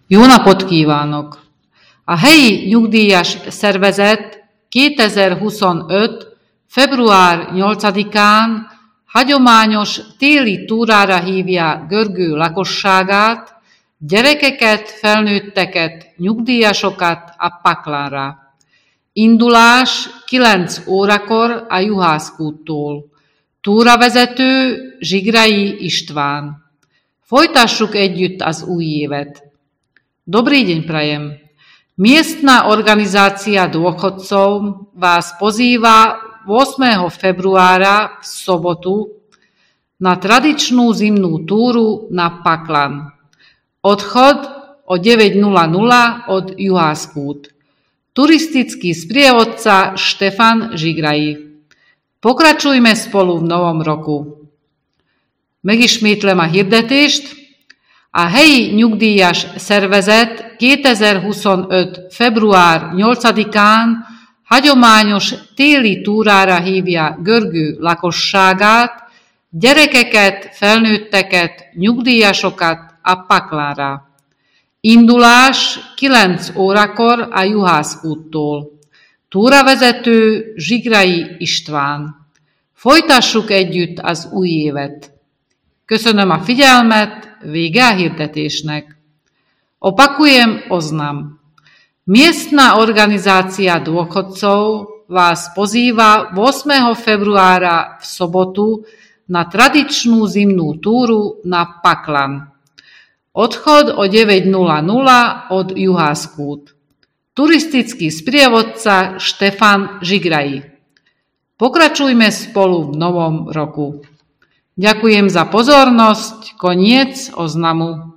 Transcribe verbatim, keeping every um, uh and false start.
Jó napot kívánok! A helyi nyugdíjas szervezet kétezer-huszonöt. február nyolcadikán hagyományos téli túrára hívja Görgő lakosságát, gyerekeket, felnőtteket, nyugdíjasokat a Paklanra. Indulás kilenc órakor a Juhászkúttól. Túravezető Zsigrai István. Folytassuk együtt az új évet. Dobrý deň prajem. Miestna organizácia dôchodcov vás pozýva ôsmeho februára v sobotu na tradičnú zimnú túru na Paklan. Odchod o deväť nula nula od Juhászkút. Turistický sprievodca Štefan Zsigrai. Pokračujme spolu v novom roku. Megismétlem a hirdetést. A helyi nyugdíjas szervezet kétezer-huszonöt. február nyolcadikán hagyományos téli túrára hívja Görgő lakosságát, gyerekeket, felnőtteket, nyugdíjasokat a Paklanra. Indulás kilenc órakor a Juhászkúttól. Túravezető Zsigrai István. Folytassuk együtt az új évet. Köszönöm a figyelmet, vége a hirdetésnek. Opakujem oznam. Miestna organizácia dôchodcov vás pozýva ôsmeho februára v sobotu na tradičnú zimnú túru na Paklan. Odchod o deväť nula nula od Juhászkút. Turistický sprievodca Štefan Zsigrai. Pokračujme spolu v novom roku. Ďakujem za pozornosť, koniec oznamu.